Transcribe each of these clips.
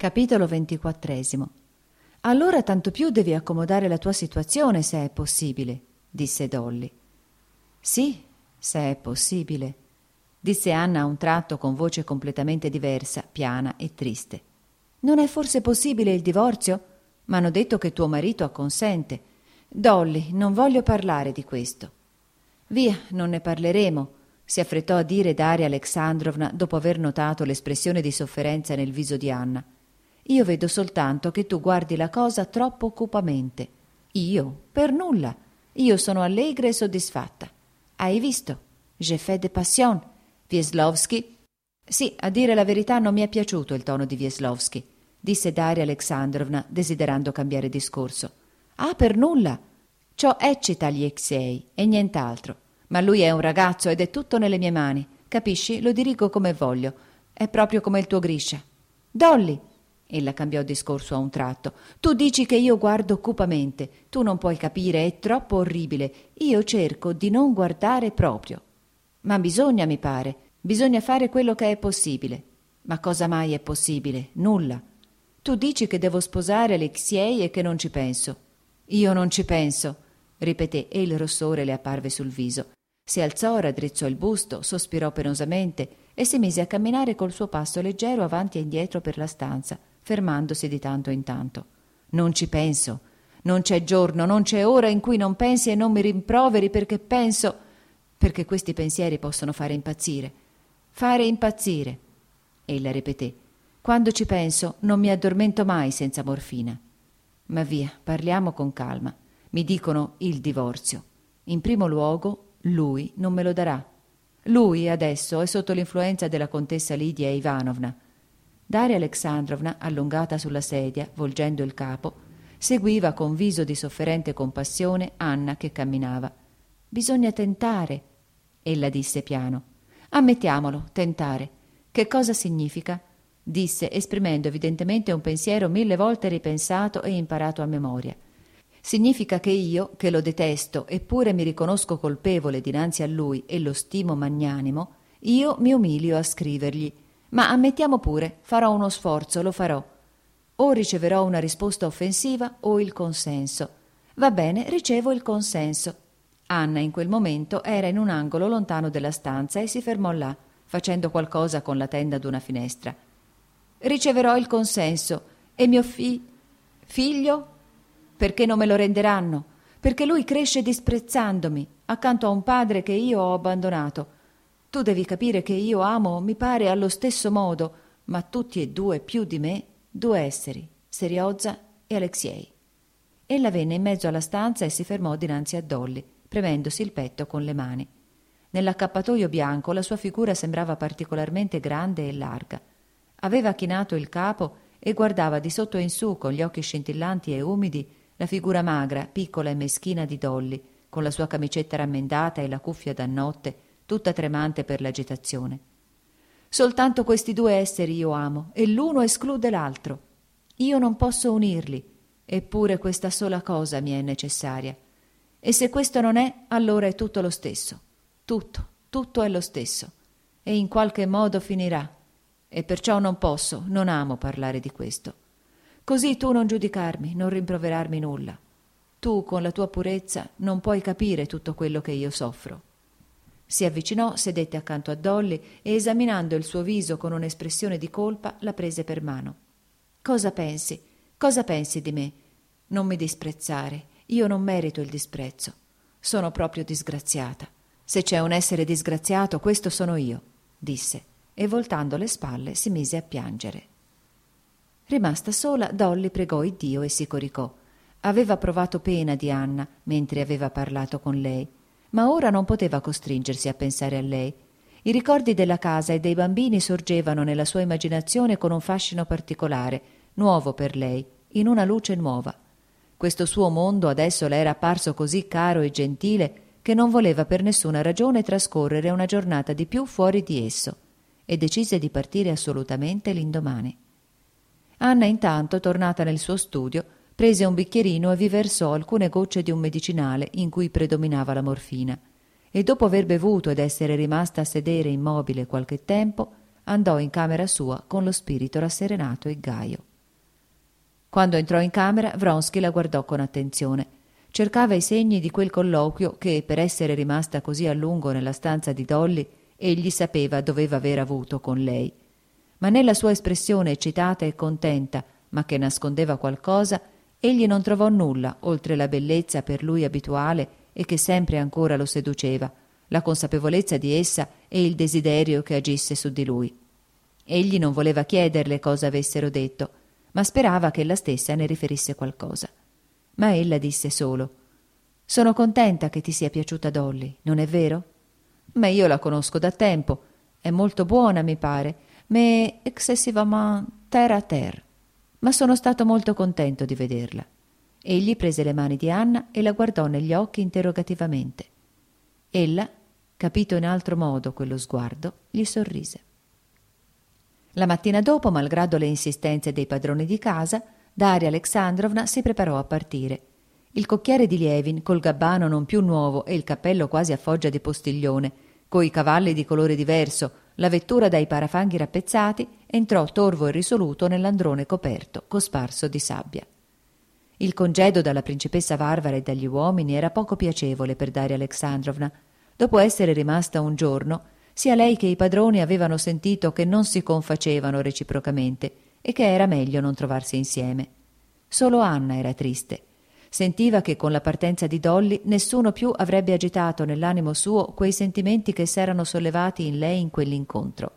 Capitolo 24. Allora tanto più devi accomodare la tua situazione, se è possibile, disse Dolly. Sì, se è possibile, disse Anna a un tratto con voce completamente diversa, piana e triste. Non è forse possibile il divorzio? M'hanno detto che tuo marito acconsente. Dolly, non voglio parlare di questo. Via, non ne parleremo, si affrettò a dire Daria Alexandrovna dopo aver notato l'espressione di sofferenza nel viso di Anna. Io vedo soltanto che tu guardi la cosa troppo cupamente. Io? Per nulla. Io sono allegra e soddisfatta. Hai visto? J'ai fait de passion. Wieslowski. Sì, a dire la verità non mi è piaciuto il tono di Wieslowski, disse Daria Alexandrovna, desiderando cambiare discorso. Ah, per nulla. Ciò eccita Alexei e nient'altro. Ma lui è un ragazzo ed è tutto nelle mie mani. Capisci? Lo dirigo come voglio. È proprio come il tuo Grisha. Dolly! Ella cambiò discorso a un tratto. Tu dici che io guardo cupamente. Tu non puoi capire, è troppo orribile. Io cerco di non guardare proprio. Ma bisogna, mi pare. Bisogna fare quello che è possibile. Ma cosa mai è possibile? Nulla. Tu dici che devo sposare Alexei e che non ci penso. Io non ci penso, ripeté, e il rossore le apparve sul viso. Si alzò, raddrizzò il busto, sospirò penosamente e si mise a camminare col suo passo leggero avanti e indietro per la stanza, fermandosi di tanto in tanto. Non ci penso. Non c'è giorno, non c'è ora in cui non pensi e non mi rimproveri perché penso... perché questi pensieri possono fare impazzire. Fare impazzire. Ella ripeté. Quando ci penso non mi addormento mai senza morfina. Ma via, parliamo con calma. Mi dicono il divorzio. In primo luogo, lui non me lo darà. Lui adesso è sotto l'influenza della contessa Lidia Ivanovna. Daria Alexandrovna, allungata sulla sedia, volgendo il capo, seguiva con viso di sofferente compassione Anna che camminava. Bisogna tentare, ella disse piano. Ammettiamolo, tentare. Che cosa significa? Disse, esprimendo evidentemente un pensiero 1000 volte ripensato e imparato a memoria. Significa che io, che lo detesto, eppure mi riconosco colpevole dinanzi a lui e lo stimo magnanimo, io mi umilio a scrivergli. Ma ammettiamo pure, farò uno sforzo, lo farò. O riceverò una risposta offensiva o il consenso. Va bene, ricevo il consenso. Anna in quel momento era in un angolo lontano della stanza e si fermò là, facendo qualcosa con la tenda d'una finestra. Riceverò il consenso e mio figlio? Perché non me lo renderanno? Perché lui cresce disprezzandomi, accanto a un padre che io ho abbandonato. Tu devi capire che io amo, mi pare, allo stesso modo, ma tutti e due, più di me, due esseri, Seriozza e Alexei. Ella venne in mezzo alla stanza e si fermò dinanzi a Dolly, premendosi il petto con le mani. Nell'accappatoio bianco la sua figura sembrava particolarmente grande e larga. Aveva chinato il capo e guardava di sotto in su con gli occhi scintillanti e umidi la figura magra, piccola e meschina di Dolly, con la sua camicetta rammendata e la cuffia da notte, tutta tremante per l'agitazione. Soltanto questi due esseri io amo, e l'uno esclude l'altro. Io non posso unirli, eppure questa sola cosa mi è necessaria. E se questo non è, allora è tutto lo stesso. Tutto è lo stesso. E in qualche modo finirà. E perciò non posso, non amo parlare di questo. Così tu non giudicarmi, non rimproverarmi nulla. Tu, con la tua purezza, non puoi capire tutto quello che io soffro. Si avvicinò, sedette accanto a Dolly e, esaminando il suo viso con un'espressione di colpa, la prese per mano. Cosa pensi? Cosa pensi di me? Non mi disprezzare. Io non merito il disprezzo. Sono proprio disgraziata. Se c'è un essere disgraziato, questo sono io, disse, e voltando le spalle si mise a piangere. Rimasta sola, Dolly pregò Iddio e si coricò. Aveva provato pena di Anna mentre aveva parlato con lei, ma ora non poteva costringersi a pensare a lei. I ricordi della casa e dei bambini sorgevano nella sua immaginazione con un fascino particolare, nuovo per lei, in una luce nuova. Questo suo mondo adesso le era apparso così caro e gentile che non voleva per nessuna ragione trascorrere una giornata di più fuori di esso, e decise di partire assolutamente l'indomani. Anna intanto, tornata nel suo studio, prese un bicchierino e vi versò alcune gocce di un medicinale in cui predominava la morfina, e dopo aver bevuto ed essere rimasta a sedere immobile qualche tempo, andò in camera sua con lo spirito rasserenato e gaio. Quando entrò in camera, Vronsky la guardò con attenzione. Cercava i segni di quel colloquio che, per essere rimasta così a lungo nella stanza di Dolly, egli sapeva doveva aver avuto con lei. Ma nella sua espressione eccitata e contenta, ma che nascondeva qualcosa, egli non trovò nulla oltre la bellezza per lui abituale e che sempre ancora lo seduceva, la consapevolezza di essa e il desiderio che agisse su di lui. Egli non voleva chiederle cosa avessero detto, ma sperava che ella stessa ne riferisse qualcosa. Ma ella disse solo: «Sono contenta che ti sia piaciuta Dolly, non è vero? Ma io la conosco da tempo, è molto buona mi pare, mais excessivement terre à terre. Ma sono stato molto contento di vederla». Egli prese le mani di Anna e la guardò negli occhi interrogativamente. Ella, capito in altro modo quello sguardo, gli sorrise. La mattina dopo, malgrado le insistenze dei padroni di casa, Daria Alexandrovna si preparò a partire. Il cocchiere di Lievin, col gabbano non più nuovo e il cappello quasi a foggia di postiglione, coi cavalli di colore diverso, la vettura dai parafanghi rappezzati, entrò torvo e risoluto nell'androne coperto, cosparso di sabbia. Il congedo dalla principessa Varvara e dagli uomini era poco piacevole per Daria Alexandrovna. Dopo essere rimasta un giorno, sia lei che i padroni avevano sentito che non si confacevano reciprocamente e che era meglio non trovarsi insieme. Solo Anna era triste. Sentiva che con la partenza di Dolly nessuno più avrebbe agitato nell'animo suo quei sentimenti che s'erano sollevati in lei in quell'incontro.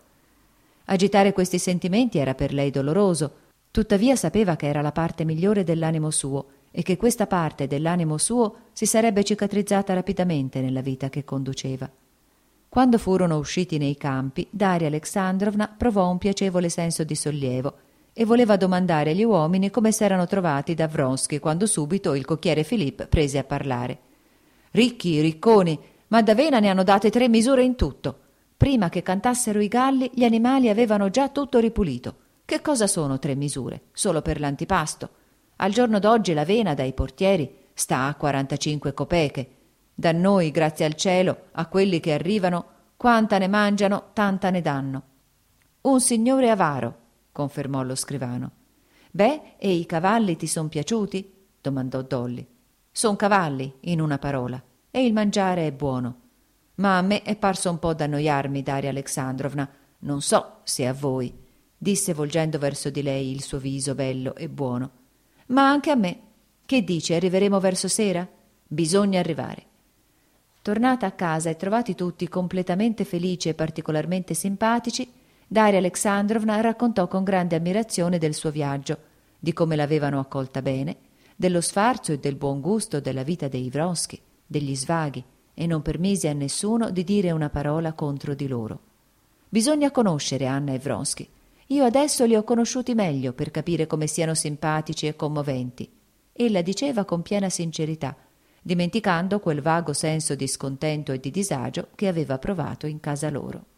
Agitare questi sentimenti era per lei doloroso, tuttavia sapeva che era la parte migliore dell'animo suo e che questa parte dell'animo suo si sarebbe cicatrizzata rapidamente nella vita che conduceva. Quando furono usciti nei campi, Daria Alexandrovna provò un piacevole senso di sollievo e voleva domandare agli uomini come s'erano trovati da Vronsky quando subito il cocchiere Philippe prese a parlare. «Ricchi, ricconi, ma d'avena ne hanno date 3 misure in tutto. Prima che cantassero i galli, gli animali avevano già tutto ripulito. Che cosa sono 3 misure? Solo per l'antipasto. Al giorno d'oggi l'avena dai portieri sta a 45 copeche. Da noi, grazie al cielo, a quelli che arrivano, quanta ne mangiano, tanta ne danno». «Un signore avaro», confermò lo scrivano. «Beh, e i cavalli ti son piaciuti?» domandò Dolly. «Son cavalli, in una parola, e il mangiare è buono. Ma a me è parso un po' d'annoiarmi, Daria Alexandrovna, non so se a voi», disse volgendo verso di lei il suo viso bello e buono. «Ma anche a me. Che dici, arriveremo verso sera? Bisogna arrivare». Tornata a casa e trovati tutti completamente felici e particolarmente simpatici, Daria Alexandrovna raccontò con grande ammirazione del suo viaggio, di come l'avevano accolta bene, dello sfarzo e del buon gusto della vita dei Vronsky, degli svaghi, e non permise a nessuno di dire una parola contro di loro. «Bisogna conoscere Anna e Vronsky. Io adesso li ho conosciuti meglio per capire come siano simpatici e commoventi». Ella diceva con piena sincerità, dimenticando quel vago senso di scontento e di disagio che aveva provato in casa loro.